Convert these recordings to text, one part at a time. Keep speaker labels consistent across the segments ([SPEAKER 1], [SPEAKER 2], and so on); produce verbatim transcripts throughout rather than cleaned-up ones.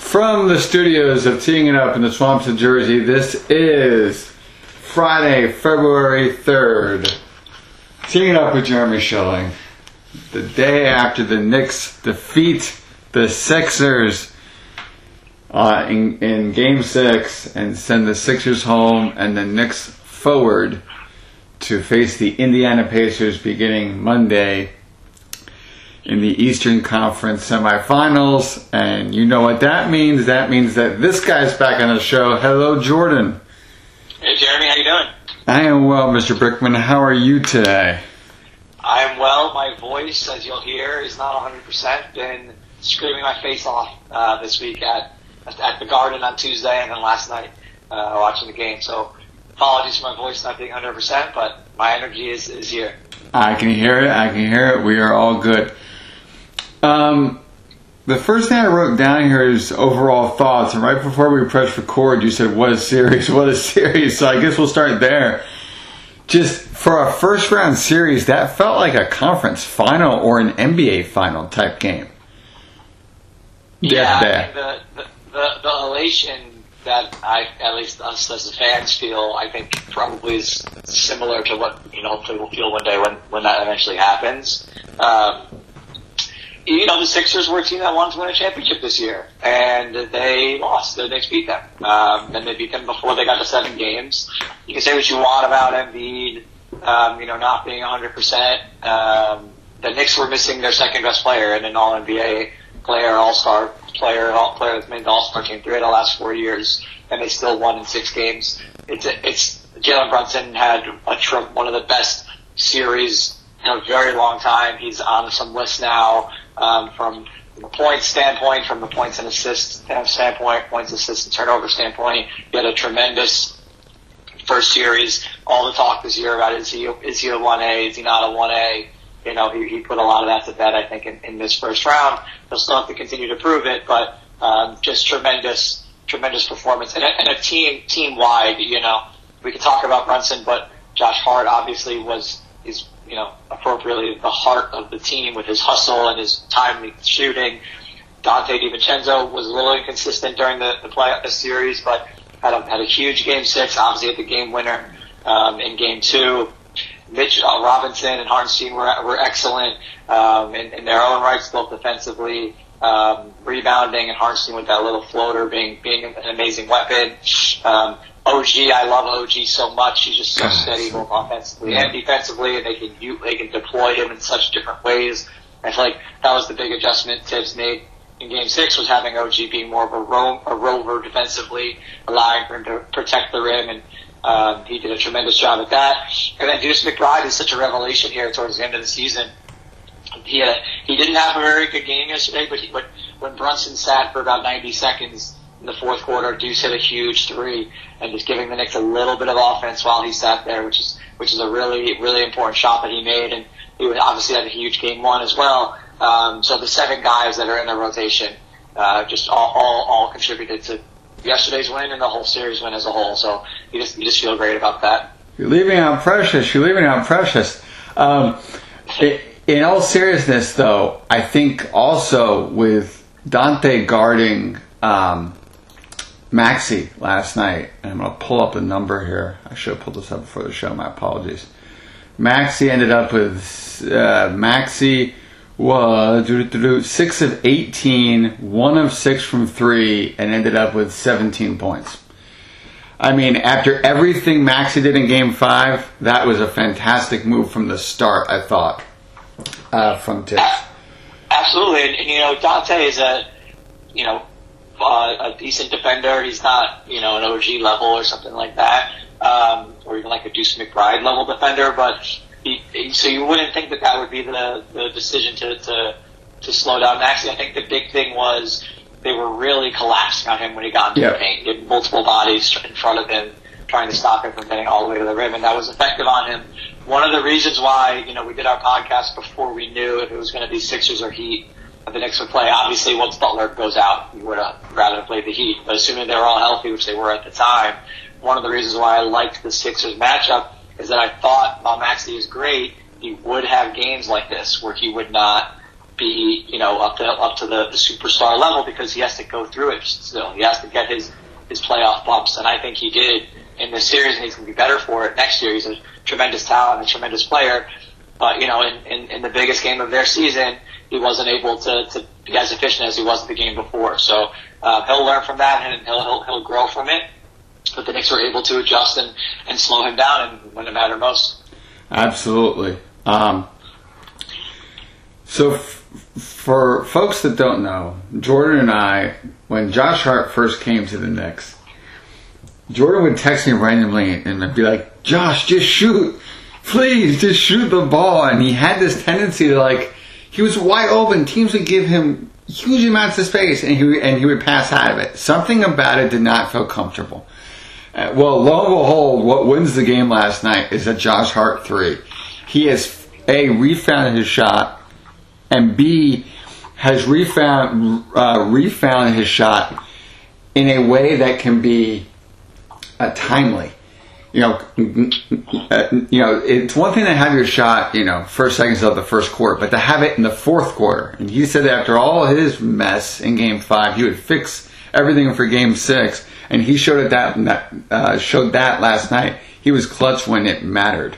[SPEAKER 1] From the studios of Teeing It Up in the Swamps of Jersey, this is Friday, February third. Teeing It Up with Jeremy Schilling. The day after the Knicks defeat the Sixers uh, in, in Game six and send the Sixers home and the Knicks forward to face the Indiana Pacers beginning Monday in the Eastern Conference semifinals. And you know what that means. That means that this guy's back on the show. Hello, Jordan.
[SPEAKER 2] Hey, Jeremy. How you doing?
[SPEAKER 1] I am well, Mister Brickman. How are you today?
[SPEAKER 2] I am well. My voice, as you'll hear, is not one hundred percent. Been screaming my face off uh, this week at at the Garden on Tuesday and then last night uh, watching the game. So apologies for my voice not being one hundred percent, but my energy is, is here.
[SPEAKER 1] I can hear it. I can hear it. We are all good. Um, the first thing I wrote down here is overall thoughts, and right before we pressed record, you said, "What a series! What a series!" So I guess we'll start there. Just for a first round series, that felt like a conference final or an N B A final type game.
[SPEAKER 2] Yeah, I mean, the, the the the elation that I, at least us as the fans feel, I think probably is similar to what you know hopefully we'll feel one day when when that eventually happens. Um, You know, the Sixers were a team that wanted to win a championship this year, and they lost. The Knicks beat them. Um, and they beat them before they got to seven games. You can say what you want about Embiid, um, you know, not being one hundred percent. Um, the Knicks were missing their second-best player and an all-N B A player, all-star player, all player that's made the all-star team three of the last four years, and they still won in six games. It's, it's Jalen Brunson had a, one of the best series in a very long time. He's on some lists now. Um, from the points standpoint, from the points and assists standpoint, points, assists, and turnover standpoint, he had a tremendous first series. All the talk this year about is he is he a one A, is he not a one A? You know, he, he put a lot of that to bed, I think, in, in this first round. He'll still have to continue to prove it, but um, just tremendous, tremendous performance. And a, and a team, team-wide, you know, we could talk about Brunson, but Josh Hart obviously was is you know, appropriately the heart of the team with his hustle and his timely shooting. Dante DiVincenzo was a little inconsistent during the, the play the series, but had a, had a huge game six, obviously had the game winner um, in game two. Mitch uh, Robinson and Hartenstein were were excellent um, in, in their own rights, both defensively, um, rebounding, and Hartenstein with that little floater being being an amazing weapon. Um, O G, I love O G so much. He's just so steady, both offensively and defensively, and they can you, they can deploy him in such different ways. I feel like that was the big adjustment Tibbs made in Game Six, was having O G being more of a, ro- a rover defensively, allowing for him to protect the rim, and um, he did a tremendous job at that. And then Deuce McBride is such a revelation here towards the end of the season. He had a, he didn't have a very good game yesterday, but he, but when Brunson sat for about ninety seconds. In the fourth quarter, Deuce hit a huge three and just giving the Knicks a little bit of offense while he sat there, which is which is a really, really important shot that he made. And he obviously had a huge game one as well. Um, so the seven guys that are in the rotation uh, just all, all all contributed to yesterday's win and the whole series win as a whole. So you just you just feel great about that.
[SPEAKER 1] You're leaving out Precious. You're leaving out Precious. Um, it, in all seriousness, though, I think also with Dante guarding Um, Maxey last night, and I'm going to pull up the number here. I should have pulled this up before the show. My apologies. Maxey ended up with uh, Maxey was six of eighteen, one of six from three, and ended up with seventeen points. I mean, after everything Maxey did in Game Five, that was a fantastic move from the start. I thought uh, from Tibbs.
[SPEAKER 2] Absolutely, and, and you know Dante is a you know. Uh, a decent defender. He's not, you know, an O G level or something like that, um, or even like a Deuce McBride level defender. But he, he, so you wouldn't think that that would be the, the decision to, to to slow down Maxey. I think the big thing was they were really collapsing on him when he got into
[SPEAKER 1] yeah.
[SPEAKER 2] the paint. He had multiple bodies in front of him, trying to stop him from getting all the way to the rim, and that was effective on him. One of the reasons why, you know, we did our podcast before we knew if it was going to be Sixers or Heat. The Knicks would play. Obviously, once Butler goes out, we would have rather played the Heat. But assuming they were all healthy, which they were at the time, one of the reasons why I liked the Sixers matchup is that I thought while Maxey is great, he would have games like this where he would not be, you know, up to up to the, the superstar level because he has to go through it still. He has to get his, his playoff bumps, and I think he did in this series, and he's going to be better for it next year. He's a tremendous talent, a tremendous player. But, you know, in, in, in the biggest game of their season, he wasn't able to, to be as efficient as he was the game before. So uh, he'll learn from that, and he'll, he'll, he'll grow from it. But the Knicks were able to adjust and, and slow him down and when it mattered most.
[SPEAKER 1] Absolutely. Um, so f- for folks that don't know, Jordan and I, when Josh Hart first came to the Knicks, Jordan would text me randomly and I'd be like, Josh, just shoot. Please, just shoot the ball. And he had this tendency to, like, he was wide open. Teams would give him huge amounts of space and he, and he would pass out of it. Something about it did not feel comfortable. Uh, well, lo and behold, what wins the game last night is a Josh Hart three. He has, A, refound his shot, and B, has refound, uh, refound his shot in a way that can be uh, timely. You know, uh, you know, it's one thing to have your shot, you know, first seconds of the first quarter, but to have it in the fourth quarter. And he said that after all his mess in Game Five, he would fix everything for Game Six, and he showed it that that uh, showed that last night. He was clutch when it mattered.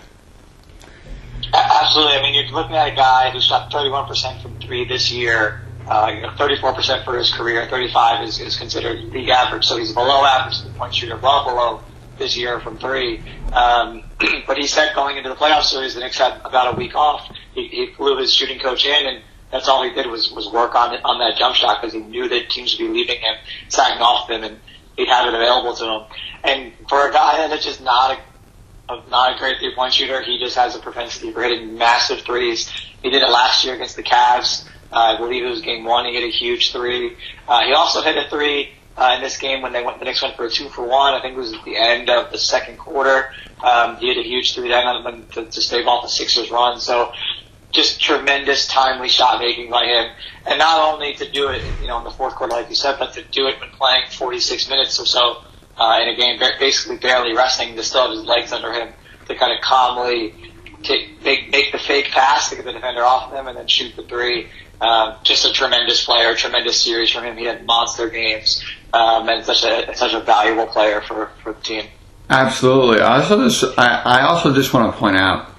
[SPEAKER 2] Absolutely. I mean, you're looking at a guy who shot thirty-one percent from three this year. Uh, you know, thirty-four percent for his career. thirty-five is, is considered league average, so he's below average three-point shooter, well below this year from three. Um, but he said going into the playoff series, the Knicks had about a week off. He, he flew his shooting coach in, and that's all he did was, was work on it, on that jump shot because he knew that teams would be leaving him, sagging off him, and he'd have it available to him. And for a guy that's just not a, a not a great three-point shooter, he just has a propensity for hitting massive threes. He did it last year against the Cavs. Uh, I believe it was game one. He hit a huge three. Uh, he also hit a three Uh, in this game when they went, the Knicks went for a two for one. I think it was at the end of the second quarter. Um, he had a huge three then to, to stave off the Sixers run. So just tremendous timely shot making by him. And not only to do it, you know, in the fourth quarter, like you said, but to do it when playing forty-six minutes or so, uh, in a game, basically barely resting, to still have his legs under him to kind of calmly take, make, make the fake pass to get the defender off him and then shoot the three. Um, just a tremendous player, tremendous series from him. He had monster games, um, and such a such a valuable player for, for the team.
[SPEAKER 1] Absolutely. I also just I, I also just want to point out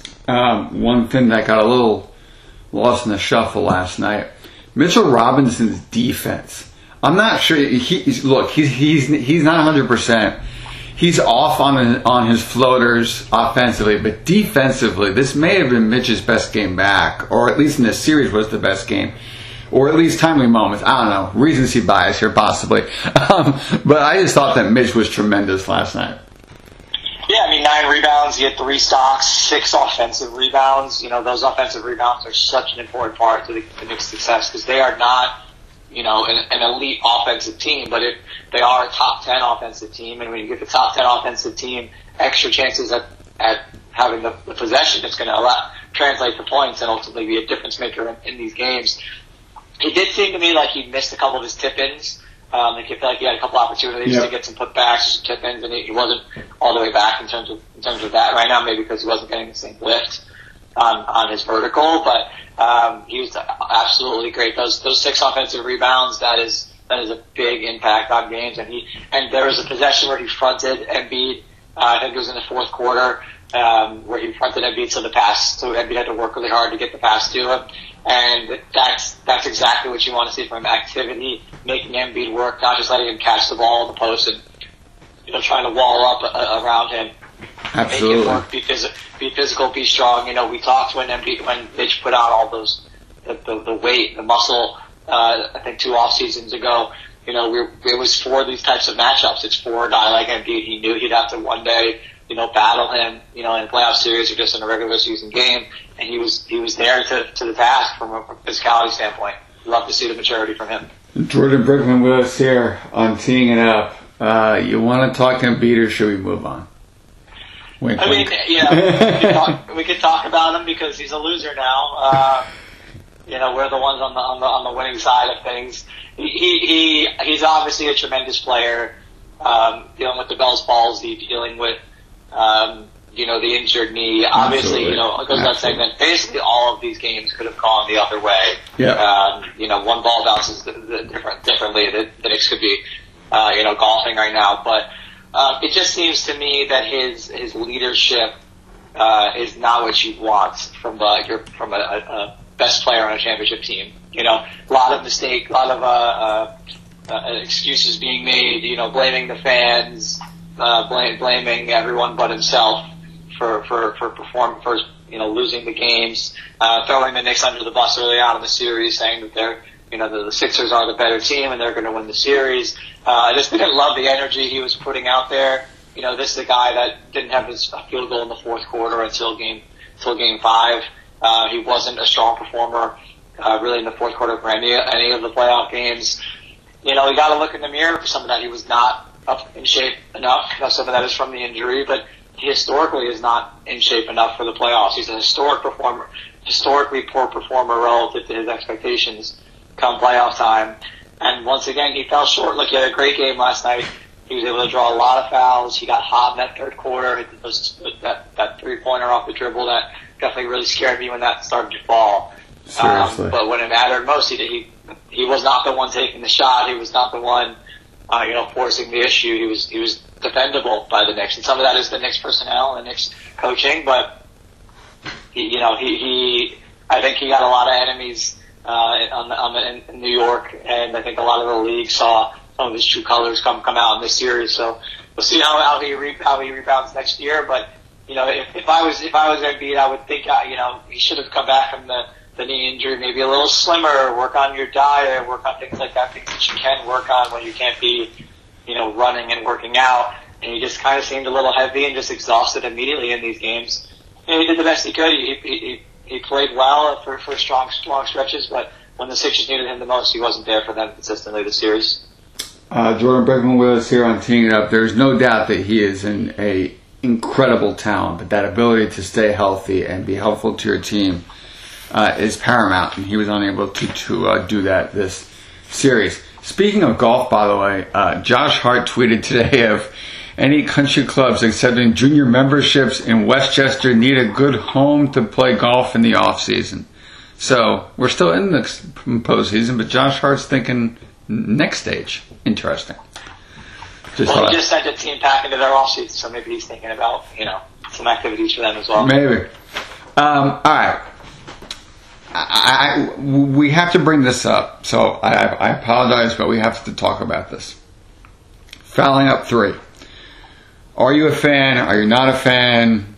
[SPEAKER 1] um, one thing that got a little lost in the shuffle last night. Mitchell Robinson's defense. I'm not sure. He, he's, look, he's he's he's not one hundred percent. He's off on on his floaters offensively, but defensively, this may have been Mitch's best game back, or at least in this series was the best game, or at least timely moments. I don't know, recency bias here possibly, um, but I just thought that Mitch was tremendous last night.
[SPEAKER 2] Yeah, I mean, nine rebounds, he had three stocks, six offensive rebounds. You know, those offensive rebounds are such an important part to the, the Knicks' success because they are not, you know, an, an elite offensive team, but if they are a top ten offensive team, and when you get the top ten offensive team, extra chances at, at having the, the possession, it's going to allow, translate to points and ultimately be a difference maker in, in these games. It did seem to me like he missed a couple of his tip-ins. Um, I feel like he had a couple opportunities yep. to get some putbacks, tip-ins, and he, he wasn't all the way back in terms of in terms of that right now, maybe because he wasn't getting the same lift on, on his vertical, but um, he was absolutely great. Those those six offensive rebounds, that is that is a big impact on games. And he and there was a possession where he fronted Embiid. Uh, I think it was in the fourth quarter um, where he fronted Embiid to the pass. So Embiid had to work really hard to get the pass to him, and that's that's exactly what you want to see from him: activity, making Embiid work, not just letting him catch the ball in the post and you know trying to wall up uh, around him.
[SPEAKER 1] Absolutely.
[SPEAKER 2] Make it work, be, phys- be physical, be strong. You know, we talked when Embiid, when Mitch put on all those, the, the, the weight, the muscle, uh, I think two off seasons ago, you know, we it was for these types of matchups. It's for a guy like Embiid. He knew he'd have to one day, you know, battle him, you know, in a playoff series or just in a regular season game. And he was, he was there to, to the task from a physicality standpoint. Love to see the maturity from him.
[SPEAKER 1] Jordan Brickman with us here on Teeing It Up. Uh, you want to talk Embiid or should we move on? Wink,
[SPEAKER 2] I mean,
[SPEAKER 1] wink.
[SPEAKER 2] yeah, we could, talk, we could talk about him because he's a loser now. Uh, you know, we're the ones on the on the on the winning side of things. He he he's obviously a tremendous player. Um, dealing with the Bell's palsy, dealing with um, you know, the injured knee. Obviously,
[SPEAKER 1] Absolutely.
[SPEAKER 2] you know, it goes without saying that basically all of these games could have gone the other way.
[SPEAKER 1] Yeah.
[SPEAKER 2] Um, you know, one ball bounces the, the different, differently. The, the Knicks could be, uh, you know, golfing right now. But uh, it just seems to me that his his leadership uh, is not what you want from uh, your from a, a best player on a championship team. You know, a lot of mistake, a lot of uh, uh, uh, excuses being made. You know, blaming the fans, uh, blame, blaming everyone but himself for for for perform for you know losing the games, uh, throwing the Knicks under the bus early on in the series, saying that they're you know the, the Sixers are the better team and they're going to win the series. Uh, I just didn't love the energy he was putting out there. You know, this is a guy that didn't have his field goal in the fourth quarter until game until game five. Uh, he wasn't a strong performer uh, really in the fourth quarter for any any of the playoff games. You know, we got to look in the mirror for some of that. He was not up in shape enough. You know, some of that is from the injury, but he historically is not in shape enough for the playoffs. He's a historic performer, historically poor performer relative to his expectations come playoff time. And once again, he fell short. Look, he had a great game last night. He was able to draw a lot of fouls. He got hot in that third quarter. It was that, that three-pointer off the dribble that definitely really scared me when that started to fall.
[SPEAKER 1] Seriously.
[SPEAKER 2] Um, but when it mattered most, he, he he was not the one taking the shot. He was not the one, uh, you know, forcing the issue. He was he was defendable by the Knicks, and some of that is the Knicks personnel and the Knicks coaching. But he, you know, he, he I think he got a lot of enemies uh, on the, on the, in, in New York, and I think a lot of the league saw some of his true colors come come out in this series. So we'll see how how he re, how he rebounds next year. But you know, if, if I was if I was Embiid, I would think uh, you know he should have come back from the. the knee injury, maybe a little slimmer, work on your diet, work on things like that, things that you can work on when you can't be, you know, running and working out. And he just kind of seemed a little heavy and just exhausted immediately in these games. You know, he did the best he could. He he he played well for for strong long stretches, but when the Sixers needed him the most, he wasn't there for them consistently this series.
[SPEAKER 1] Uh, Jordan Brickman with us here on Teeing It Up. There's no doubt that he is an a incredible talent, but that ability to stay healthy and be helpful to your team Uh, is paramount, and he was unable to to uh, do that this series. Speaking of golf, by the way, uh, Josh Hart tweeted today of any country clubs accepting junior memberships in Westchester need a good home to play golf in the off season. So we're still in the postseason, but Josh Hart's thinking next stage. Interesting.
[SPEAKER 2] Just well, he just sent a team pack into their off season, so maybe he's thinking about you know some activities for them as well.
[SPEAKER 1] Maybe. Um, all right. I, I, we have to bring this up, so I, I apologize, but we have to talk about this. Fouling up three. Are you a fan? Are you not a fan?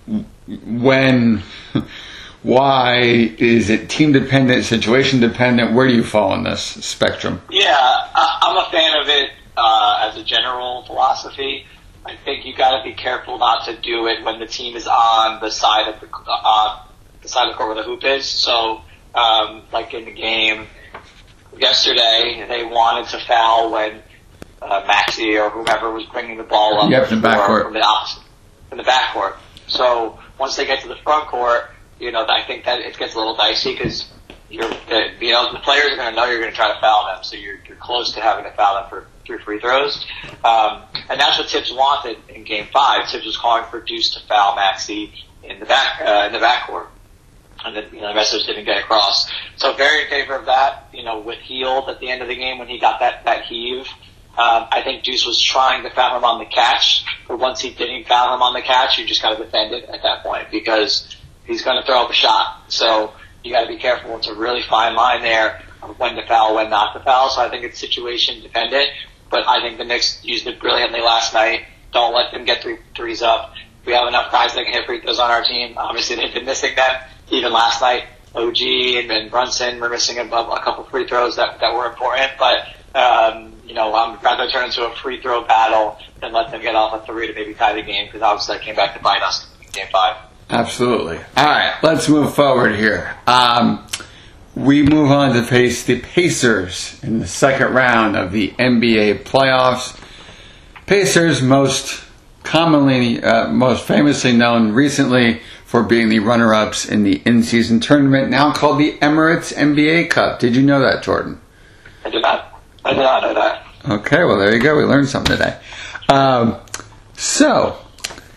[SPEAKER 1] When? Why? Is it team dependent, situation dependent? Where do you fall on this spectrum?
[SPEAKER 2] Yeah, I, I'm a fan of it uh, as a general philosophy. I think you got to be careful not to do it when the team is on the side of the uh, the side of the court where the hoop is. So, um, like in the game yesterday, they wanted to foul when uh, Maxey or whomever was bringing the ball up
[SPEAKER 1] yep, the backcourt.
[SPEAKER 2] from the opposite, from the backcourt. So once they get to the front court, you know, I think that it gets a little dicey because you're, the, you know, the players are going to know you're going to try to foul them, so you're, you're close to having to foul them for three free throws. Um, and that's what Tibbs wanted in Game Five. Tibbs was calling for Deuce to foul Maxey in the back uh, in the backcourt. And the, you know, the message didn't get across. So very in favor of that, you know, with Hield at the end of the game when he got that, that heave. Um, I think Deuce was trying to foul him on the catch, but once he didn't foul him on the catch, you just got to defend it at that point because he's going to throw up a shot. So you got to be careful. It's a really fine line there of when to foul, when not to foul. So I think it's situation dependent, but I think the Knicks used it brilliantly last night. Don't let them get three threes up. We have enough guys that can hit free throws on our team. Obviously, they've been missing them. Even last night, O G and, and Brunson were missing a, a couple free throws that, that were important. But, um, you know, I'm rather turn into a free throw battle than let them get off a three to maybe tie the game because obviously that came back to bite us in Game five.
[SPEAKER 1] Absolutely. All right, let's move forward here. Um, we move on to face the Pacers in the second round of the N B A playoffs. Pacers, most commonly, uh, most famously known recently for being the runner-ups in the in-season tournament, now called the Emirates N B A Cup. Did you know that, Jordan?
[SPEAKER 2] I did not. I did not know that.
[SPEAKER 1] Okay, well, there you go. We learned something today. Um, so,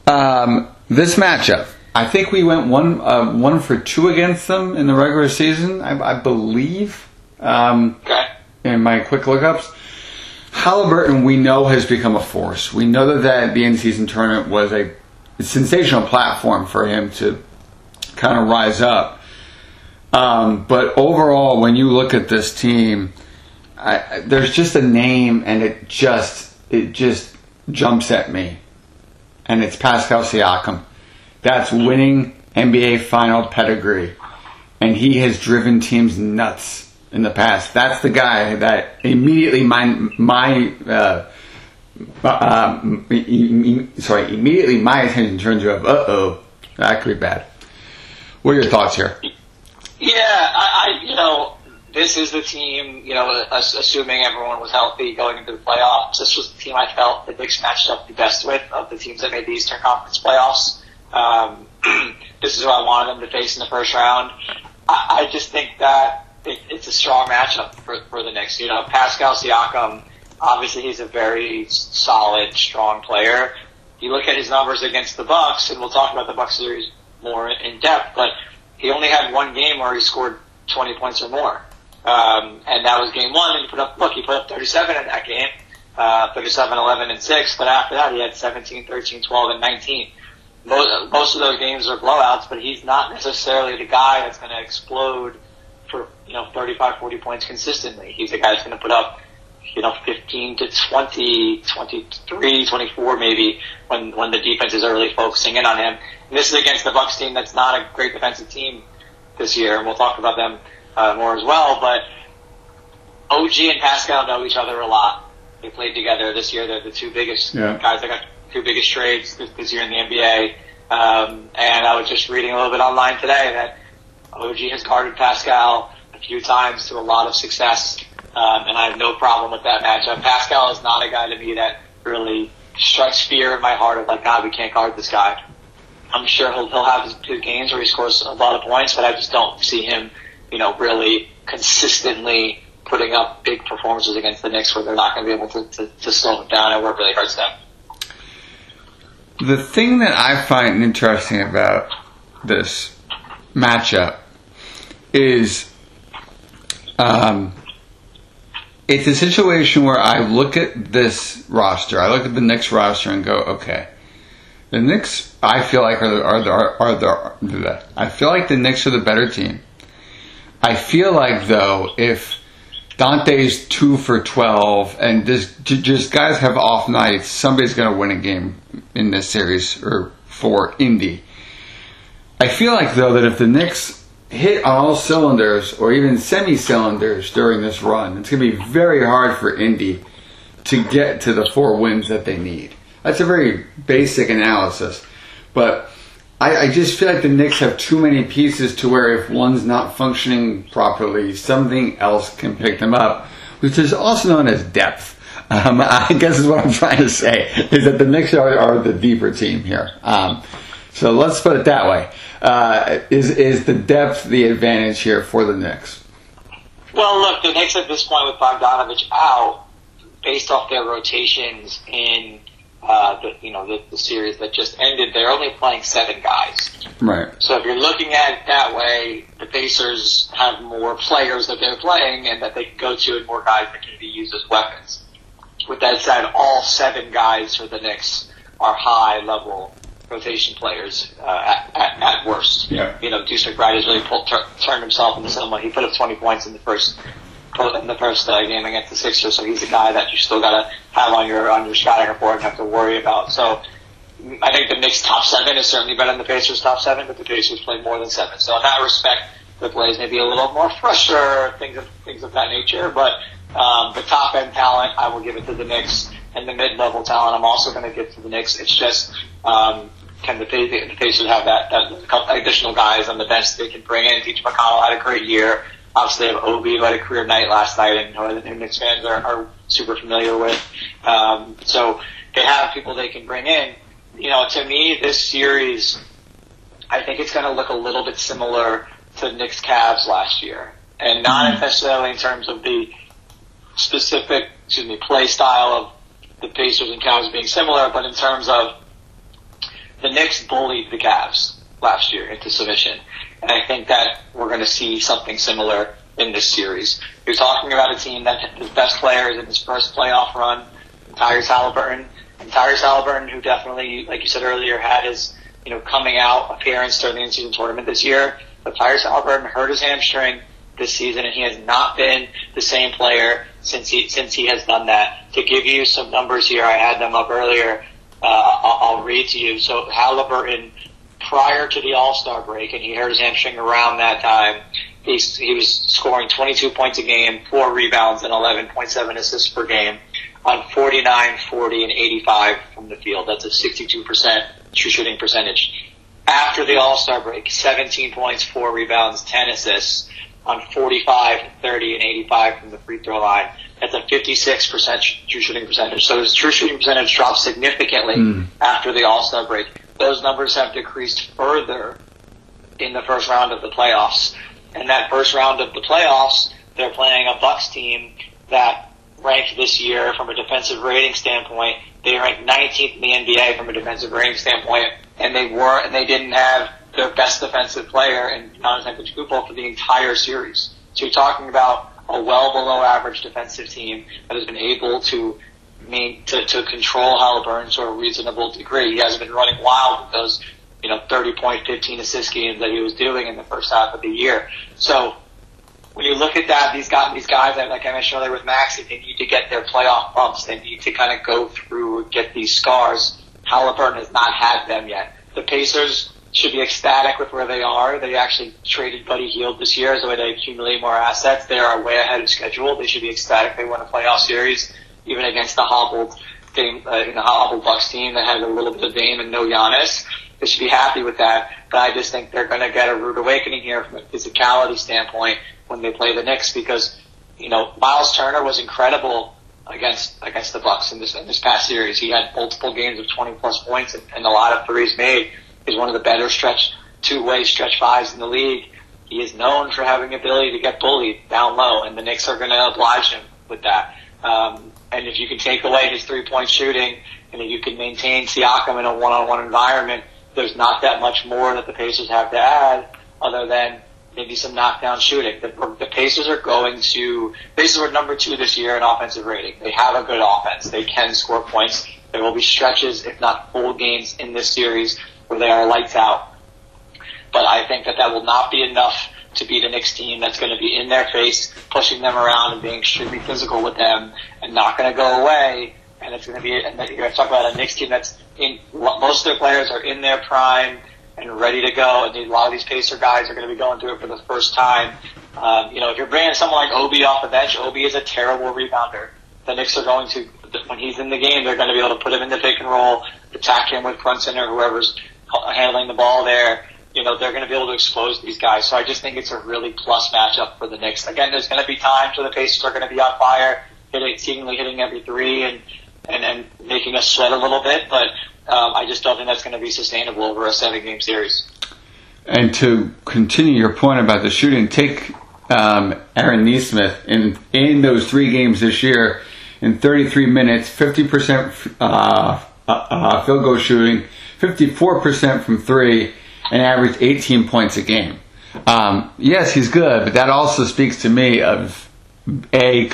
[SPEAKER 1] Um, this matchup, I think we went one uh, one for two against them in the regular season, I, I believe. Um,
[SPEAKER 2] okay.
[SPEAKER 1] In my quick lookups, Halliburton we know has become a force. We know that, that the in-season tournament was a sensational platform for him to kind of rise up. Um, but overall, when you look at this team, I, there's just a name, and it just it just jumps at me, and it's Pascal Siakam. That's winning N B A final pedigree, and he has driven teams nuts in the past. That's the guy that immediately my my uh, uh, sorry immediately my attention turns to, uh oh, that could be bad. What are your thoughts here?
[SPEAKER 2] Yeah, I, I you know, this is the team, you know, assuming everyone was healthy going into the playoffs, this was the team I felt the Knicks matched up the best with of the teams that made the Eastern Conference playoffs. Um, this is who I wanted them to face in the first round. I, I just think that it, it's a strong matchup for, for the Knicks. You know, Pascal Siakam, obviously he's a very solid, strong player. You look at his numbers against the Bucks, and we'll talk about the Bucks series more in depth, but he only had one game where he scored twenty points or more. Um, and that was game one, and he put up, look, he put up thirty-seven in that game, uh, thirty-seven, eleven, and six, but after that he had seventeen, thirteen, twelve, and nineteen. Most, most of those games are blowouts, but he's not necessarily the guy that's going to explode for, you know, thirty-five, forty points consistently. He's the guy that's going to put up, you know, fifteen to twenty, twenty-three, twenty-four maybe when, when the defense is really focusing in on him. And this is against the Bucks team that's not a great defensive team this year, and we'll talk about them uh, more as well. But O G and Pascal know each other a lot. They played together this year. They're the two biggest
[SPEAKER 1] yeah.
[SPEAKER 2] guys that got two biggest trades this, this year in the N B A. Um, and I was just reading a little bit online today that O G has guarded Pascal a few times to a lot of success. Um, and I have no problem with that matchup. Pascal is not a guy to me that really strikes fear in my heart of like, God, we can't guard this guy. I'm sure he'll, he'll have his, his games where he scores a lot of points, but I just don't see him, you know, really consistently putting up big performances against the Knicks where they're not going to be able to, to, to slow him down and where it really hurts them.
[SPEAKER 1] The thing that I find interesting about this matchup is um, it's a situation where I look at this roster, I look at the Knicks roster and go, okay, the Knicks, I feel like are the, are the, are the, are the I feel like the Knicks are the better team. I feel like though, if Dante's two for twelve and just just guys have off nights, somebody's going to win a game in this series or for Indy. I feel like though that if the Knicks hit on all cylinders or even semi-cylinders during this run, it's going to be very hard for Indy to get to the four wins that they need. That's a very basic analysis, but I, I just feel like the Knicks have too many pieces to where if one's not functioning properly, something else can pick them up, which is also known as depth. Um, I guess is what I'm trying to say, is that the Knicks are, are the deeper team here. Um, so let's put it that way. Uh, is is the depth the advantage here for the Knicks?
[SPEAKER 2] Well, look, the Knicks at this point with Bogdanovich out, based off their rotations in Uh, the, you know, the, the series that just ended, they're only playing seven guys.
[SPEAKER 1] Right.
[SPEAKER 2] So if you're looking at it that way, the Pacers have more players that they're playing and that they can go to and more guys that can be used as weapons. With that said, all seven guys for the Knicks are high-level rotation players uh, at, at, at worst.
[SPEAKER 1] Yeah.
[SPEAKER 2] You know, Deuce McBride has really pulled, tur- turned himself into someone. He put up twenty points in the first in the first uh, game against the Sixers, so he's a guy that you still got to have on your on your scouting report and have to worry about. So I think the Knicks' top seven is certainly better than the Pacers' top seven, but the Pacers play more than seven. So in that respect, the plays may be a little more fresher, things of things of that nature. But um, the top end talent, I will give it to the Knicks, and the mid level talent, I'm also going to give to the Knicks. It's just um, can the, the Pacers have that, that couple additional guys on the bench they can bring in? T J McConnell had a great year. Obviously, they have Obi, who had a career night last night, and who Knicks fans are, are super familiar with. Um, so they have people they can bring in. You know, to me, this series, I think it's going to look a little bit similar to Knicks Cavs last year, and not necessarily in terms of the specific, excuse me, play style of the Pacers and Cavs being similar, but in terms of the Knicks bullied the Cavs last year into submission. And I think that we're going to see something similar in this series. You're talking about a team that his best player is in his first playoff run, Tyrese Halliburton. And Tyrese Halliburton, who definitely, like you said earlier, had his, you know, coming out appearance during the in-season tournament this year. But Tyrese Halliburton hurt his hamstring this season, and he has not been the same player since he since he has done that. To give you some numbers here, I had them up earlier. Uh, I'll, I'll read to you. So Halliburton, prior to the All-Star break, and he hurt his hamstring around that time, he, he was scoring twenty-two points a game, four rebounds, and eleven point seven assists per game on forty-nine, forty, and eighty-five from the field. That's a sixty-two percent true shooting percentage. After the All-Star break, seventeen points, four rebounds, ten assists on forty-five, thirty, and eighty-five from the free throw line. That's a fifty-six percent true shooting percentage. So his true shooting percentage dropped significantly mm. after the All-Star break. Those numbers have decreased further in the first round of the playoffs. And that first round of the playoffs, they're playing a Bucks team that ranked this year from a defensive rating standpoint. They ranked nineteenth in the N B A from a defensive rating standpoint, and they were and they didn't have their best defensive player in Giannis Antetokounmpo for the entire series. So you're talking about a well below average defensive team that has been able to mean to, to control Halliburton to a reasonable degree. He hasn't been running wild with those, you know, thirty point, fifteen assist games that he was doing in the first half of the year. So when you look at that, these guys, these guys that, like I mentioned earlier with Maxey, they need to get their playoff bumps. They need to kind of go through and get these scars. Halliburton has not had them yet. The Pacers should be ecstatic with where they are. They actually traded Buddy Hield this year as a way to accumulate more assets. They are way ahead of schedule. They should be ecstatic. They won a playoff series, even against the hobbled team, uh, you know, hobbled Bucks team that had a little bit of Dame and no Giannis. They should be happy with that. But I just think they're going to get a rude awakening here from a physicality standpoint when they play the Knicks, because, you know, Miles Turner was incredible against against the Bucks in this in this past series. He had multiple games of twenty plus points and, and a lot of threes made. He's one of the better stretch two-way stretch fives in the league. He is known for having the ability to get bullied down low, and the Knicks are going to oblige him with that. Um, and if you can take away his three-point shooting and if you can maintain Siakam in a one-on-one environment, there's not that much more that the Pacers have to add other than maybe some knockdown shooting. The, the Pacers are going to – Pacers were number two this year in offensive rating. They have a good offense. They can score points. There will be stretches, if not full games, in this series where they are lights out. But I think that that will not be enough to beat a Knicks team that's going to be in their face, pushing them around and being extremely physical with them and not going to go away. And it's going to be – and you're going to talk about a Knicks team that's in – most of their players are in their prime and ready to go, and a lot of these Pacer guys are going to be going through it for the first time. Um, you know, if you're bringing someone like Obi off the bench, Obi is a terrible rebounder. The Knicks are going to, when he's in the game, they're going to be able to put him in the pick and roll, attack him with Brunson or whoever's handling the ball there. You know, they're going to be able to expose these guys. So I just think it's a really plus matchup for the Knicks. Again, there's going to be times where the Pacers are going to be on fire, hitting, seemingly hitting every three and, and, and making us sweat a little bit, but Um, I just don't think that's going to be sustainable over a seven-game series.
[SPEAKER 1] And to continue your point about the shooting, take um, Aaron Nesmith in in those three games this year in thirty-three minutes, fifty percent uh, uh, field goal shooting, fifty-four percent from three, and averaged eighteen points a game. Um, yes, he's good, but that also speaks to me of A,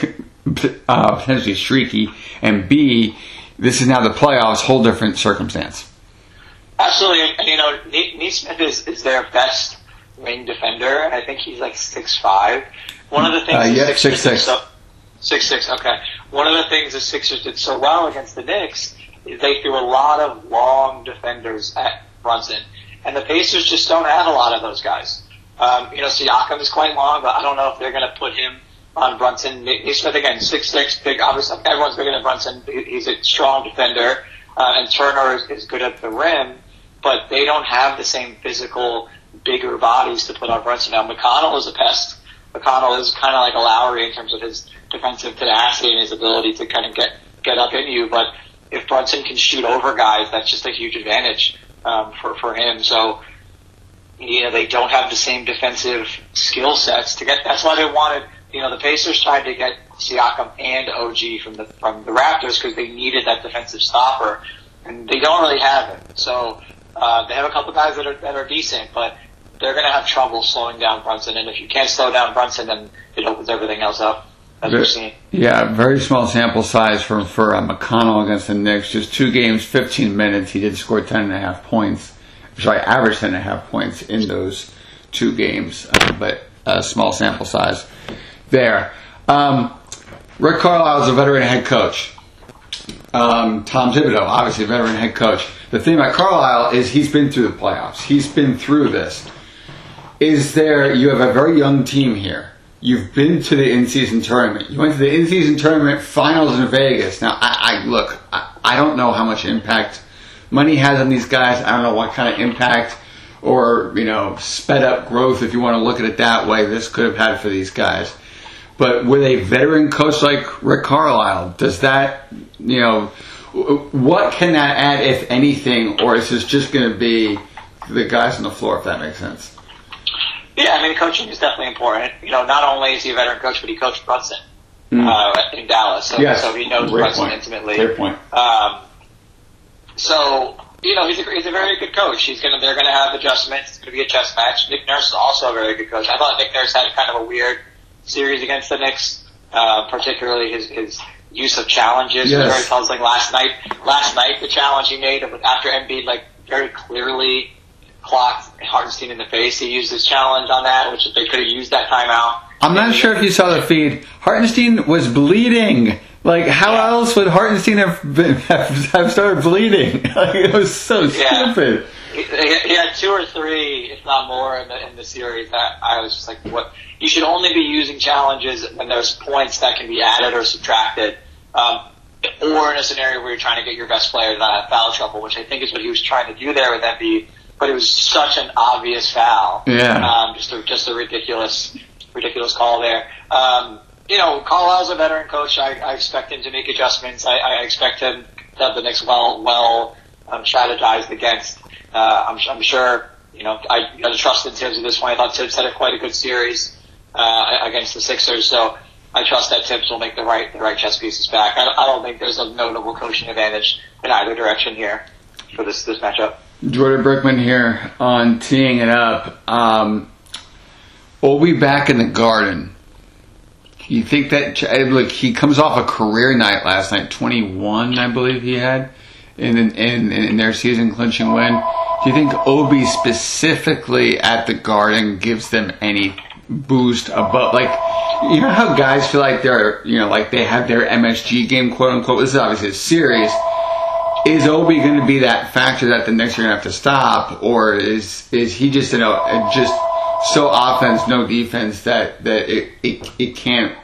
[SPEAKER 1] uh, potentially streaky, and B, this is now the playoffs, whole different circumstance.
[SPEAKER 2] Absolutely. And, you know, Nesmith is, is their best wing defender. I think he's like six five. One of the things
[SPEAKER 1] uh,
[SPEAKER 2] the
[SPEAKER 1] yeah,
[SPEAKER 2] Sixers
[SPEAKER 1] six six.
[SPEAKER 2] did so, six six, okay. One of the things the Sixers did so well against the Knicks is they threw a lot of long defenders at Brunson. And the Pacers just don't have a lot of those guys. Um, you know, Siakam is quite long, but I don't know if they're going to put him on Brunson. Nesmith, again, six six, big, obviously everyone's bigger than Brunson. He's a strong defender, uh, and Turner is, is good at the rim, but they don't have the same physical, bigger bodies to put on Brunson. Now, McConnell is a pest. McConnell is kind of like a Lowry in terms of his defensive tenacity and his ability to kind of get, get up in you, but if Brunson can shoot over guys, that's just a huge advantage um, for, for him. So, you know, they don't have the same defensive skill sets to get, that's why they wanted, you know, the Pacers tried to get Siakam and O G from the from the Raptors because they needed that defensive stopper, and they don't really have it. So Uh, they have a couple guys that are that are decent, but they're going to have trouble slowing down Brunson. And if you can't slow down Brunson, then it opens everything else up, as we've seen.
[SPEAKER 1] Yeah, very small sample size for, for uh, McConnell against the Knicks. Just two games, fifteen minutes. He did score ten and a half points. Sorry, averaged ten and a half points in those two games, uh, but a small sample size there. Um, Rick Carlisle is a veteran head coach. Um, Tom Thibodeau, obviously a veteran head coach. The thing about Carlisle is he's been through the playoffs. He's been through this. Is there, you have a very young team here. You've been to the in-season tournament. You went to the in-season tournament finals in Vegas. Now, I, I look, I, I don't know how much impact money has on these guys. I don't know what kind of impact or, you know, sped up growth, if you want to look at it that way, this could have had for these guys. But with a veteran coach like Rick Carlisle, does that, you know, what can that add, if anything, or is this just going to be the guys on the floor, if that makes sense?
[SPEAKER 2] Yeah, I mean, coaching is definitely important. You know, not only is he a veteran coach, but he coached Brunson mm. uh, in Dallas, so,
[SPEAKER 1] yes.
[SPEAKER 2] so he knows
[SPEAKER 1] Great
[SPEAKER 2] Brunson
[SPEAKER 1] point.
[SPEAKER 2] intimately.
[SPEAKER 1] Great point.
[SPEAKER 2] Um, so, you know, he's a, he's a very good coach. He's gonna, they're going to have adjustments. It's going to be a chess match. Nick Nurse is also a very good coach. I thought Nick Nurse had kind of a weird series against the Knicks, uh, particularly his, his use of challenges
[SPEAKER 1] yes.
[SPEAKER 2] was very puzzling last night. Last night, the challenge he made after Embiid, like, very clearly clocked Hartenstein in the face. He used his challenge on that, which they could have used that timeout.
[SPEAKER 1] I'm not sure if you saw the feed. Hartenstein was bleeding. Like, how yeah. else would Hartenstein have, been, have, have started bleeding? Like, it was so
[SPEAKER 2] yeah.
[SPEAKER 1] stupid.
[SPEAKER 2] He, he had two or three, if not more, in the in the series. That I was just like, what? You should only be using challenges when there's points that can be added or subtracted, um, or in a scenario where you're trying to get your best player to not have foul trouble, which I think is what he was trying to do there with Embiid. But it was such an obvious foul.
[SPEAKER 1] Yeah.
[SPEAKER 2] Um, just a just a ridiculous, ridiculous call there. Um, you know, Carlisle's a veteran coach. I, I expect him to make adjustments. I, I expect him to have the Knicks well, well um, strategized against. Uh, I'm, I'm sure, you know, I got to trust in Tibbs at this point. I thought Tibbs had a quite a good series uh, against the Sixers, so I trust that Tibbs will make the right the right chess pieces back. I, I don't think there's a notable coaching advantage in either direction here for this this matchup.
[SPEAKER 1] Jordan Brickman here on Teeing It Up. Um, Obi back in the Garden. You think that, look, he comes off a career night last night, twenty-one, I believe he had, in in, in their season clinching win. Do you think Obi specifically at the Garden gives them any boost above, like, you know how guys feel like they're, you know, like they have their M S G game, quote unquote. This is obviously a series. Is Obi going to be that factor that the Knicks are going to have to stop, or is is he just, you know, just so offense, no defense that that it it, it can't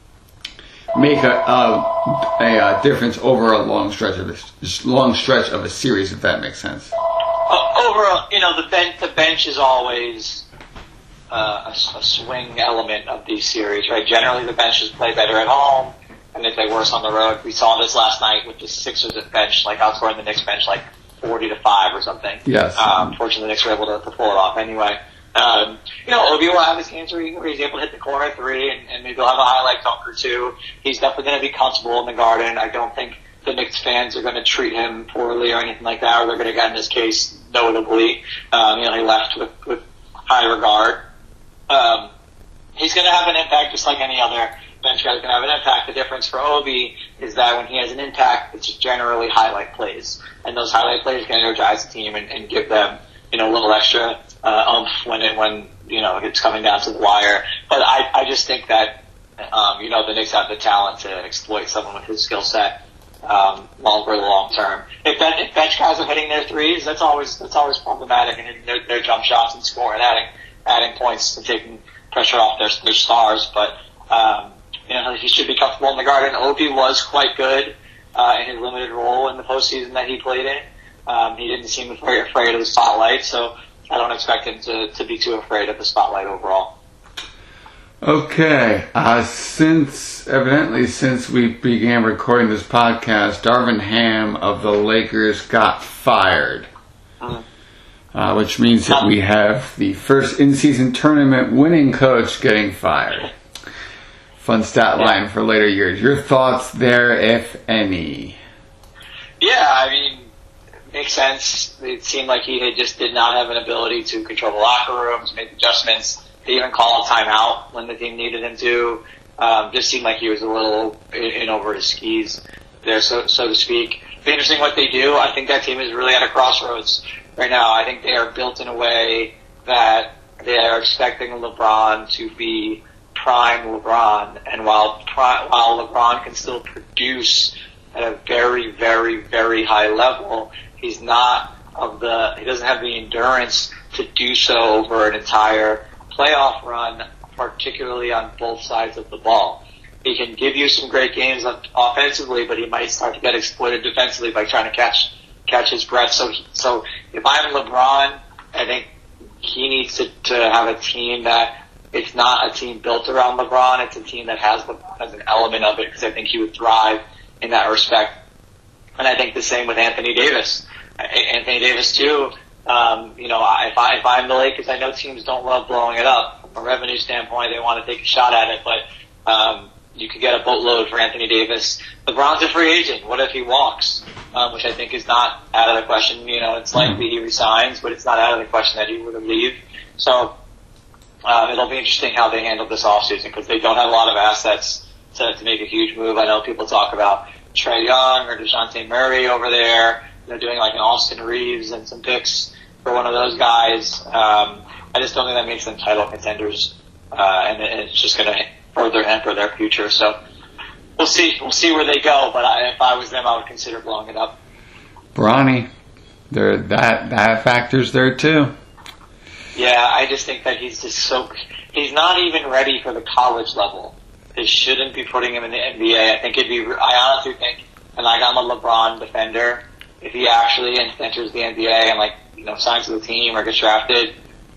[SPEAKER 1] make a, a a difference over a long stretch of a long stretch of a series, if that makes sense?
[SPEAKER 2] Uh, overall, you know, the bench the bench is always uh, a, a swing element of these series, right? Generally, the benches play better at home, and they play worse on the road. We saw this last night with the Sixers at bench, like outscoring the Knicks bench like forty to five or something.
[SPEAKER 1] Yes.
[SPEAKER 2] Um, fortunately, the Knicks were able to, to pull it off anyway. Um, you know, Obi will have his games where, he, where he's able to hit the corner three, and, and maybe he'll have a highlight dunk or two. He's definitely going to be comfortable in the Garden. I don't think the Knicks fans are going to treat him poorly or anything like that, or they're going to get in his case notably. Um, you know, he left with, with high regard. Um, he's going to have an impact just like any other bench guy is going to have an impact. The difference for Obi is that when he has an impact, it's generally highlight plays. And those highlight plays can energize the team and, and give them, you know, a little extra uh, oomph when it, when, you know, it's coming down to the wire. But I, I just think that, um, you know, the Knicks have the talent to exploit someone with his skill set um, over the long term. If, that, if bench guys are hitting their threes, that's always that's always problematic, and hitting their, their jump shots and scoring, adding adding points and taking pressure off their, their stars. But um, you know, he should be comfortable in the Garden. Obi was quite good uh, in his limited role in the postseason that he played in. Um, he didn't seem very afraid of the spotlight, so I don't expect him to, to be too afraid of the spotlight overall.
[SPEAKER 1] Okay, uh, since, evidently since we began recording this podcast, Darvin Ham of the Lakers got fired. Mm-hmm. Uh, which means that we have the first in-season tournament winning coach getting fired. Fun stat line yeah. for later years. Your thoughts there, if any?
[SPEAKER 2] Yeah, I mean, makes sense. It seemed like he had just did not have an ability to control the locker rooms, make adjustments, to even call a timeout when the team needed him to. Um, just seemed like he was a little in, in over his skis there, so so to speak. It'd be interesting what they do. I think that team is really at a crossroads right now. I think they are built in a way that they are expecting LeBron to be prime LeBron, and while prime, while LeBron can still produce at a very, very, very high level, he's not of the. He doesn't have the endurance to do so over an entire playoff run, particularly on both sides of the ball. He can give you some great games offensively, but he might start to get exploited defensively by trying to catch catch his breath. So, so if I'm LeBron, I think he needs to, to have a team that it's not a team built around LeBron. It's a team that has LeBron as an element of it, because I think he would thrive in that respect. And I think the same with Anthony Davis. Anthony Davis too. Um, you know, if I if I'm the Lakers, I know teams don't love blowing it up. From a revenue standpoint, they want to take a shot at it, but um, you could get a boatload for Anthony Davis. LeBron's a free agent. What if he walks? Um, which I think is not out of the question. You know, it's likely he resigns, but it's not out of the question that he would leave. So um, it'll be interesting how they handle this offseason, because they don't have a lot of assets to, to make a huge move. I know people talk about Trae Young or DeJounte Murray over there. They're doing like an Austin Reeves and some picks for one of those guys. Um, I just don't think that makes them title contenders, uh, and it's just going to further hamper their future. So we'll see. We'll see where they go. But I, if I was them, I would consider blowing it up.
[SPEAKER 1] Bronny, there that that factors there too.
[SPEAKER 2] Yeah, I just think that he's just so. He's not even ready for the college level. They shouldn't be putting him in the N B A. I think it'd be. I honestly think, and like I'm a LeBron defender, if he actually enters the N B A and like you know signs with the team or gets drafted,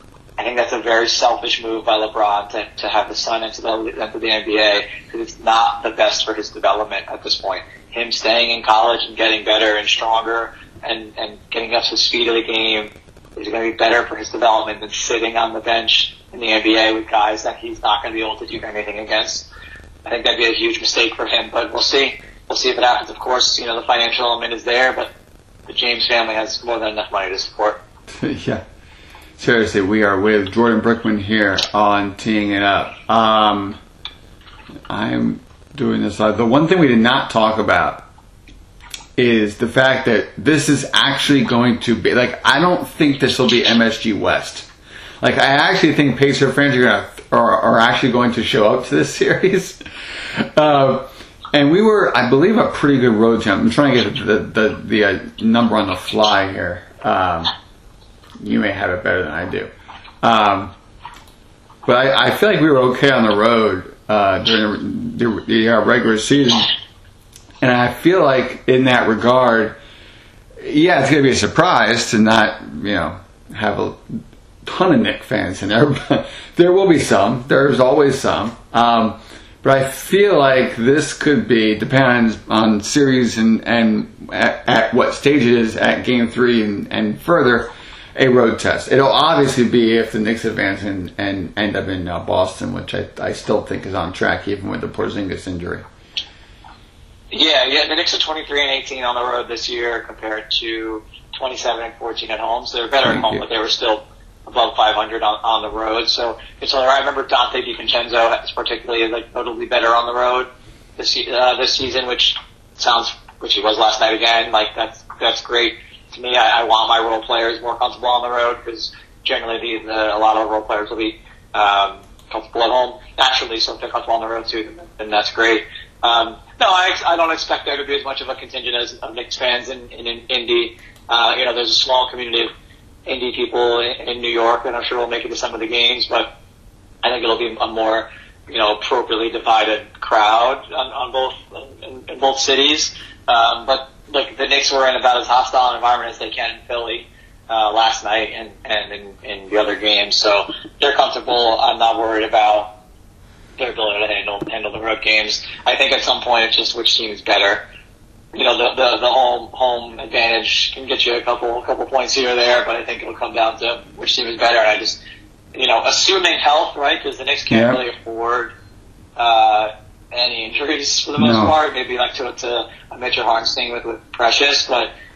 [SPEAKER 2] I think that's a very selfish move by LeBron to to have his son into the into the N B A, because it's not the best for his development at this point. Him staying in college and getting better and stronger and and getting up to the speed of the game is going to be better for his development than sitting on the bench in the N B A with guys that he's not going to be able to do anything against. I think that'd be a huge mistake for him, but we'll see. We'll see if it happens. Of course, you know, the financial element is there, but the James family has more than enough money to support.
[SPEAKER 1] Yeah. Seriously, we are with Jordan Brickman here on Teeing It Up. Um, I'm doing this live. The one thing we did not talk about is the fact that this is actually going to be, like, I don't think this will be M S G West. Like, I actually think Pacer fans are, gonna, are, are actually going to show up to this series. Uh, and we were, I believe, a pretty good road champ. I'm trying to get the the, the uh, number on the fly here. Um, you may have it better than I do. Um, but I, I feel like we were okay on the road uh, during the, the, the uh, regular season. And I feel like in that regard, yeah, it's going to be a surprise to not, you know, have a ton of Knick fans in there. But there will be some. There's always some. Um, but I feel like this could be, depends on series and, and at, at what stage it is at game three and, and further, a road test. It'll obviously be if the Knicks advance and, and end up in uh, Boston, which I, I still think is on track even with the Porzingis injury.
[SPEAKER 2] Yeah, yeah. The Knicks are twenty-three and eighteen on the road this year compared to twenty-seven and fourteen at home. So they're better
[SPEAKER 1] Thank
[SPEAKER 2] at home,
[SPEAKER 1] you.
[SPEAKER 2] but they were still above five hundred on, on the road. So it's all right. I remember Dante DiVincenzo is particularly like notably better on the road this uh, this season, which sounds which he was last night again. Like that's that's great to me. I, I want my role players more comfortable on the road because generally the, the, a lot of role players will be um, comfortable at home naturally. So if they're comfortable on the road too, then, then that's great. Um, no, I, I don't expect there to be as much of a contingent as of Knicks fans in, in, in Indy. Uh, you know, there's a small community of Indy people in, in New York, and I'm sure we'll make it to some of the games, but I think it'll be a more, you know, appropriately divided crowd on, on both, in, in both cities. Um, but like the Knicks were in about as hostile an environment as they can in Philly, uh, last night and, and in, in the other games. So they're comfortable. I'm not worried about their ability to handle handle the road games. I think at some point it's just which team is better. You know, the the, the home home advantage can get you a couple a couple points here or there, but I think it'll come down to which team is better. And I just, you know, assuming health, right? Because the Knicks can't
[SPEAKER 1] Yeah.
[SPEAKER 2] really afford uh, any injuries for the most
[SPEAKER 1] No.
[SPEAKER 2] part. Maybe like to to a Mitchell Hartenstein with with Precious, but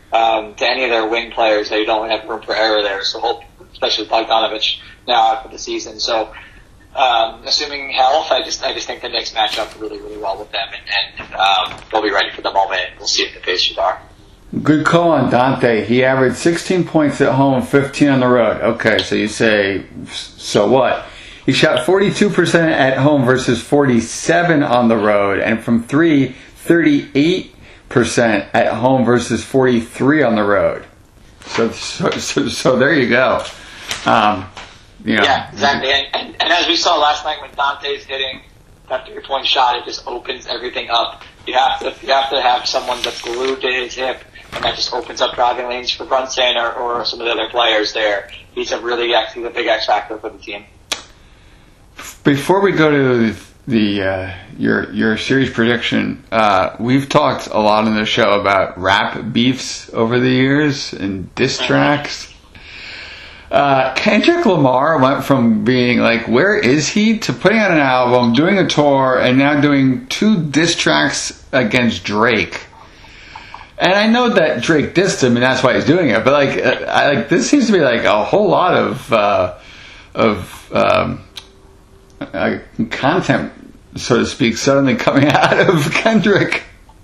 [SPEAKER 2] um, to any of their wing players. They don't have room for error there. So hope, especially with Bogdanovich now out for the season. So um, assuming health, I just I just think the Knicks match up really really well with them, and, and um, they'll be ready for the moment. We'll see if the Pacers are.
[SPEAKER 1] Good call on Dante. He averaged sixteen points at home, fifteen on the road. Okay, so you say, so what? He shot forty-two percent at home versus forty-seven on the road, and from three, thirty-eight percent at home versus forty-three on the road. So, so, so, so there you go. Um, you know.
[SPEAKER 2] Yeah, exactly. And, and, and as we saw last night when Dante's hitting that three-point shot, it just opens everything up. You have to you have to have someone that's glued to his hip, and that just opens up driving lanes for Brunson or, or some of the other players there. He's a really he's a big X factor for the team.
[SPEAKER 1] Before we go to the uh, your your series prediction, uh, we've talked a lot on the show about rap beefs over the years and diss tracks. Uh, Kendrick Lamar went from being like, where is he, to putting out an album, doing a tour, and now doing two diss tracks against Drake. And I know that Drake dissed him, and that's why he's doing it. But like, uh, I, like this seems to be like a whole lot of uh, of um, uh, content, so to speak, suddenly coming out of Kendrick.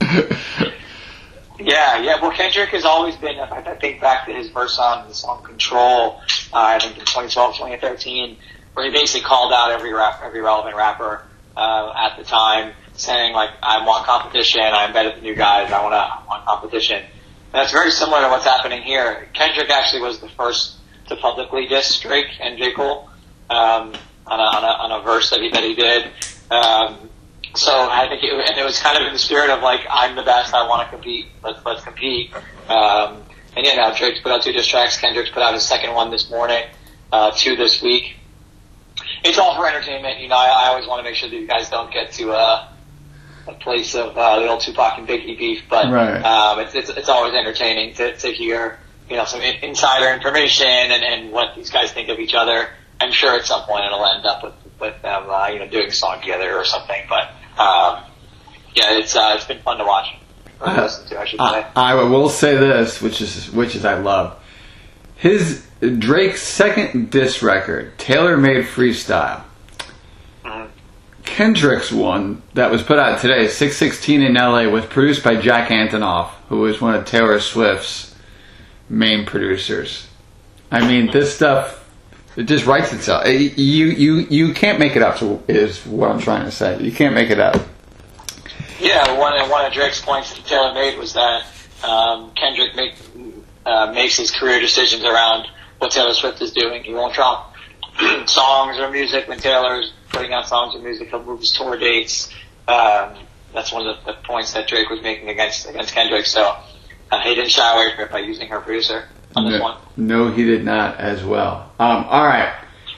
[SPEAKER 2] Yeah, yeah. Well, Kendrick has always been, if I think back to his verse on the song Control, uh, I think in twenty twelve, twenty thirteen, where he basically called out every rap, every relevant rapper uh, at the time, saying, like, I want competition, I'm better than you guys, I want, I want competition. And that's very similar to what's happening here. Kendrick actually was the first to publicly diss Drake and J. Cole um, on, a, on, a, on a verse that he, that he did. Um, So I think it, and it was kind of in the spirit of like, I'm the best, I want to compete, let's let's compete. Um, and yeah, now Drake's put out two diss tracks. Kendrick's put out his second one this morning, uh, two this week. It's all for entertainment, you know. I, I always want to make sure that you guys don't get to uh, a place of uh, the old Tupac and Biggie beef, but
[SPEAKER 1] right.
[SPEAKER 2] um, it's, it's it's always entertaining to to hear, you know, some in, insider information and, and what these guys think of each other. I'm sure at some point it'll end up with with them, uh, you know, doing a song together or something, but. Um, yeah, it's uh, it's been fun to watch or to listen to, I should say.
[SPEAKER 1] I, I will say this, which is which is I love his Drake's second diss record, Taylor Made Freestyle. Mm-hmm. Kendrick's one that was put out today, six sixteen in L A, was produced by Jack Antonoff, who is one of Taylor Swift's main producers. I mean, this stuff. It just writes itself. You you you can't make it up. Is what I'm trying to say. You can't make it up.
[SPEAKER 2] Yeah, one one of Drake's points that Taylor made was that um, Kendrick make, uh, makes his career decisions around what Taylor Swift is doing. He won't drop songs or music when Taylor's putting out songs or music. He'll move his tour dates. Um, that's one of the, the points that Drake was making against against Kendrick. So uh, he didn't shy away from it by using her producer. On this
[SPEAKER 1] no,
[SPEAKER 2] one.
[SPEAKER 1] no, he did not as well. Um, all right.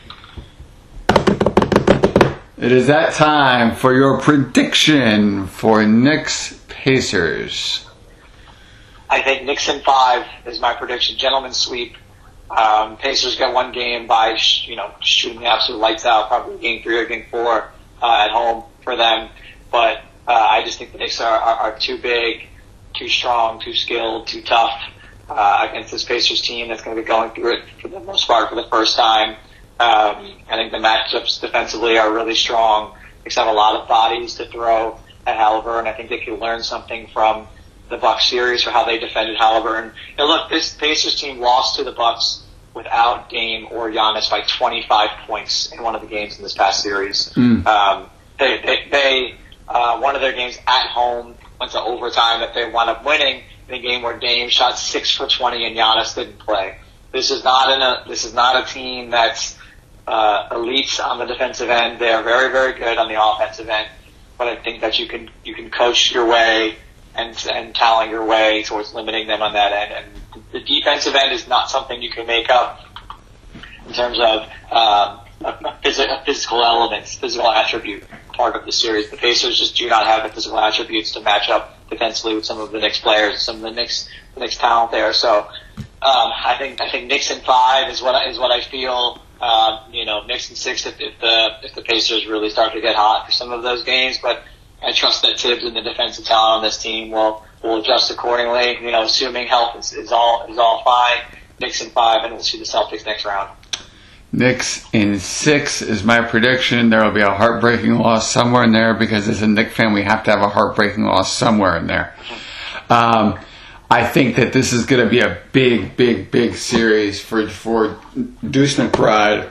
[SPEAKER 1] It is that time for your prediction for Knicks Pacers.
[SPEAKER 2] I think Knicks in five is my prediction. Gentleman's sweep. Um, Pacers get one game by, you know, shooting the absolute lights out, probably game three or game four uh, at home for them. But uh, I just think the Knicks are, are, are too big, too strong, too skilled, too tough. Uh, against this Pacers team that's going to be going through it for the most part for the first time. Um, I think the matchups defensively are really strong. They have a lot of bodies to throw at Halliburton. I think they could learn something from the Bucks series for how they defended Halliburton. You know, look, this Pacers team lost to the Bucks without Dame or Giannis by twenty-five points in one of the games in this past series. Mm. Um, they, they, they uh, one of their games at home went to overtime that they wound up winning. In a game where Dame shot six for twenty and Giannis didn't play. This is not in a this is not a team that's uh, elite on the defensive end. They are very very good on the offensive end, but I think that you can you can coach your way and and talent your way towards limiting them on that end. And the defensive end is not something you can make up in terms of um, a, a physical elements, physical attribute part of the series. The Pacers just do not have the physical attributes to match up defensively with some of the Knicks players, some of the Knicks, the Knicks talent there. So, um, I think, I think Knicks in five is what I, is what I feel. Um, you know, Knicks in six if, if the, if the Pacers really start to get hot for some of those games. But I trust that Tibbs and the defensive talent on this team will, we'll adjust accordingly. You know, assuming health is, is all is all fine. Knicks in five, and we'll see the Celtics next round.
[SPEAKER 1] Knicks in six is my prediction. There will be a heartbreaking loss somewhere in there because as a Knicks fan, we have to have a heartbreaking loss somewhere in there. Um, I think that this is going to be a big, big, big series for for Deuce McBride.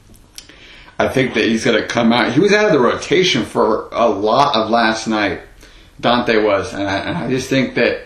[SPEAKER 1] I think that he's going to come out. He was out of the rotation for a lot of last night. Dante was, and I, and I just think that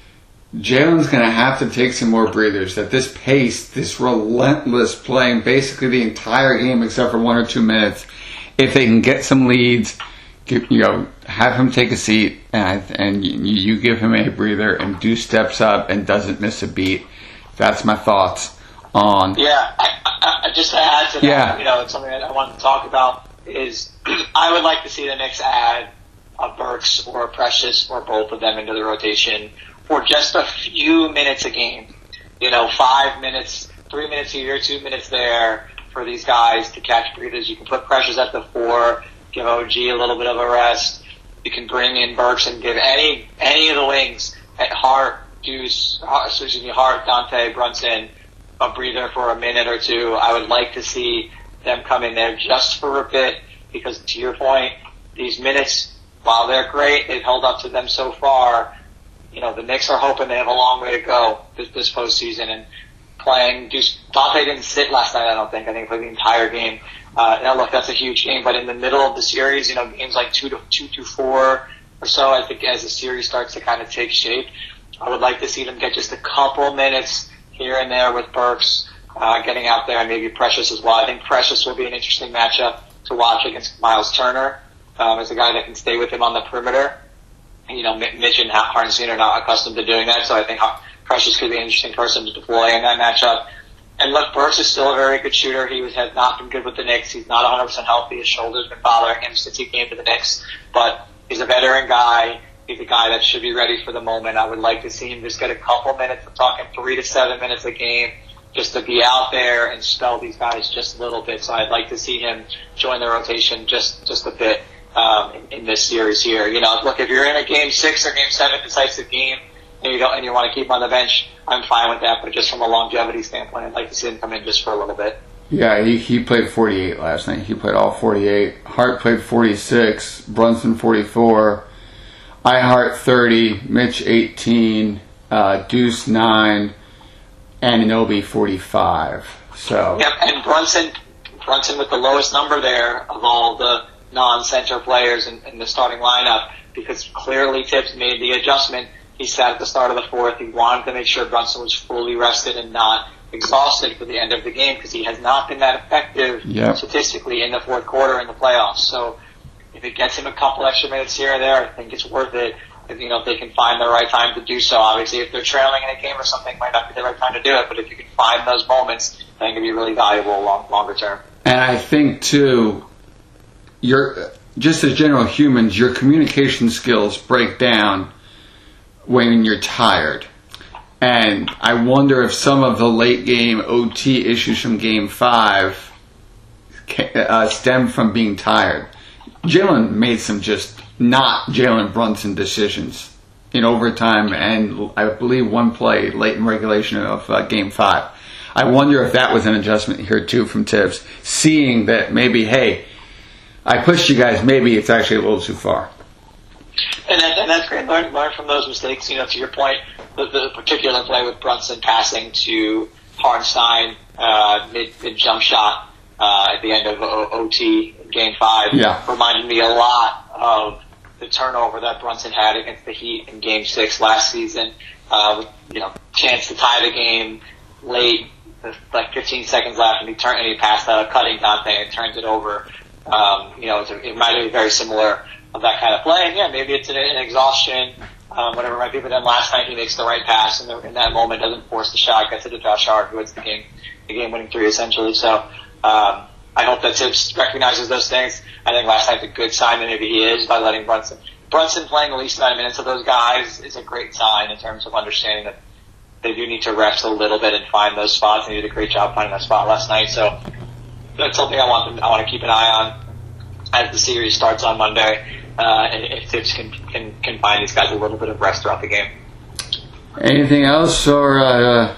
[SPEAKER 1] Jalen's going to have to take some more breathers. That this pace, this relentless playing, basically the entire game except for one or two minutes, if they can get some leads, give, you know, have him take a seat, and and you, you give him a breather, and Deuce steps up and doesn't miss a beat. That's my thoughts on.
[SPEAKER 2] Yeah, I, I, just to add to that,
[SPEAKER 1] yeah.
[SPEAKER 2] you know, it's something that I wanted to talk about is I would like to see the Knicks add a Burks or a Precious or both of them into the rotation for just a few minutes a game. You know, five minutes, three minutes here, two minutes there for these guys to catch breathers. You can put Precious at the four, give O G a little bit of a rest. You can bring in Burks and give any any of the wings at Hart, Deuce, excuse me, Hart, Dante, Brunson a breather for a minute or two. I would like to see them come in there just for a bit because, to your point, these minutes, while they're great, they've held up to them so far. You know, the Knicks are hoping they have a long way to go this, this postseason. And playing, Deuce, Dante didn't sit last night, I don't think. I think he played the entire game. Uh, now, look, that's a huge game. But in the middle of the series, you know, games like two to two to four or so, I think as the series starts to kind of take shape, I would like to see them get just a couple minutes here and there with Burks uh, getting out there, and maybe Precious as well. I think Precious will be an interesting matchup to watch against Miles Turner um, as a guy that can stay with him on the perimeter. You know, Mitch and Hartenstein are not accustomed to doing that, so I think Precious could be an interesting person to deploy in that matchup. And look, Burks is still a very good shooter. He was, has not been good with the Knicks. He's not one hundred percent healthy. His shoulder's been bothering him since he came to the Knicks. But he's a veteran guy. He's a guy that should be ready for the moment. I would like to see him just get a couple minutes. I'm talking three to seven minutes a game just to be out there and spell these guys just a little bit. So I'd like to see him join the rotation just, just a bit um, in, in this series here. You know, look, if you're in a game six or game seven decisive game and you don't and you want to keep him on the bench, I'm fine with that. But just from a longevity standpoint, I'd like to see him come in just for a little bit.
[SPEAKER 1] Yeah, he, he played forty-eight last night. He played all forty-eight. Hart played forty-six. Brunson forty-four. I Hart thirty. Mitch eighteen. Uh, Deuce nine. Anunoby forty-five. So.
[SPEAKER 2] Yep, and Brunson, Brunson with the lowest number there of all the non-center players in, in the starting lineup, because clearly Tibbs made the adjustment. He sat at the start of the fourth. He wanted to make sure Brunson was fully rested and not exhausted for the end of the game, because he has not been that effective
[SPEAKER 1] yep.
[SPEAKER 2] statistically in the fourth quarter in the playoffs. So if it gets him a couple extra minutes here or there, I think it's worth it. If, you know, if they can find the right time to do so. Obviously, if they're trailing in a game or something, it might not be the right time to do it. But if you can find those moments, I think it'd be really valuable long, longer term.
[SPEAKER 1] And I think too, your just as general humans, your communication skills break down when you're tired. And I wonder if some of the late game O T issues from Game Five uh, stem from being tired. Jalen made some just not Jalen Brunson decisions in overtime, and I believe one play late in regulation of uh, Game Five. I wonder if that was an adjustment here too from Tibbs, seeing that maybe, hey, I pushed you guys, maybe it's actually a little too far.
[SPEAKER 2] And, that, and that's great. Learn, learn from those mistakes. You know, to your point, the, the particular play with Brunson passing to Hartenstein uh, mid, mid jump shot uh, at the end of o- OT in Game Five
[SPEAKER 1] yeah.
[SPEAKER 2] reminded me a lot of the turnover that Brunson had against the Heat in Game Six last season. Uh, with, you know, chance to tie the game late, like fifteen seconds left, and he turned and he passed out a cutting Dante and turns it over. Um, you know, it's a, it might be very similar of that kind of play. And yeah, maybe it's an, an exhaustion, um, whatever it might be. But then last night he makes the right pass, and in, in that moment doesn't force the shot, gets it to Josh Hart, who hits the game, the game-winning three essentially. So um, I hope that Tibbs recognizes those things. I think last night's a good sign that maybe he is by letting Brunson Brunson playing at least nine minutes of those guys is a great sign in terms of understanding that they do need to rest a little bit and find those spots. They did a great job finding that spot last night. So that's something I want them, I want to keep an eye on as the series starts on Monday. uh, if Tibbs can, can can find these guys a little bit of rest throughout the game.
[SPEAKER 1] Anything else, or uh,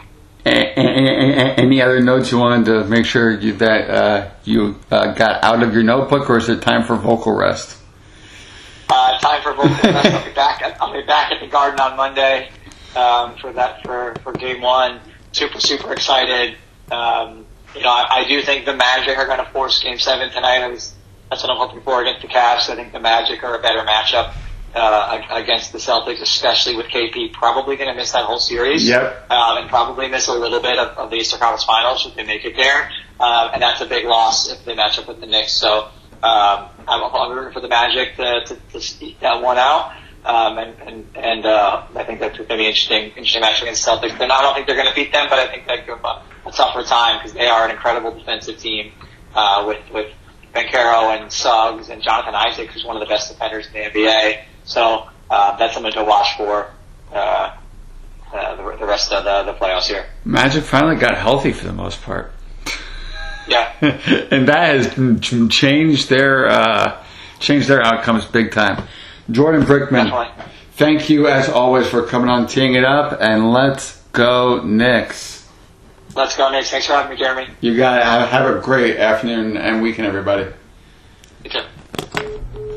[SPEAKER 1] any other notes you wanted to make sure you, that uh, you uh, got out of your notebook, or is it time for vocal rest?
[SPEAKER 2] Uh, time for vocal rest. I'll be back. At, I'll be back at the Garden on Monday um, for that for, for game one. Super super excited. Um, you know, I, I do think the Magic are going to force Game Seven tonight. I was, that's what I'm hoping for against the Cavs. I think the Magic are a better matchup uh, against the Celtics, especially with K P probably going to miss that whole series.
[SPEAKER 1] Yep.
[SPEAKER 2] Um, and probably miss a little bit of, of the Eastern Conference Finals if they make it there. Uh, and that's a big loss if they match up with the Knicks. So um, I'm, I'm rooting for the Magic to, to, to sneak that one out. Um, and and, and uh, I think that's going to be an interesting, interesting match against the Celtics. They're not, I don't think they're going to beat them, but I think they give a, a tougher time because they are an incredible defensive team uh, with with Banchero and Suggs and Jonathan Isaac, who's one of the best defenders in the N B A. So uh, that's something to watch for uh, uh, the, the rest of the, the playoffs here.
[SPEAKER 1] Magic finally got healthy for the most part.
[SPEAKER 2] Yeah,
[SPEAKER 1] and that has changed their uh, changed their outcomes big time. Jordan Brickman,
[SPEAKER 2] definitely.
[SPEAKER 1] Thank you as always for coming on Teeing It Up, and let's go Knicks.
[SPEAKER 2] Let's go Knicks. Thanks for having me, Jeremy.
[SPEAKER 1] You got it. Have a great afternoon and weekend, everybody.
[SPEAKER 2] You too.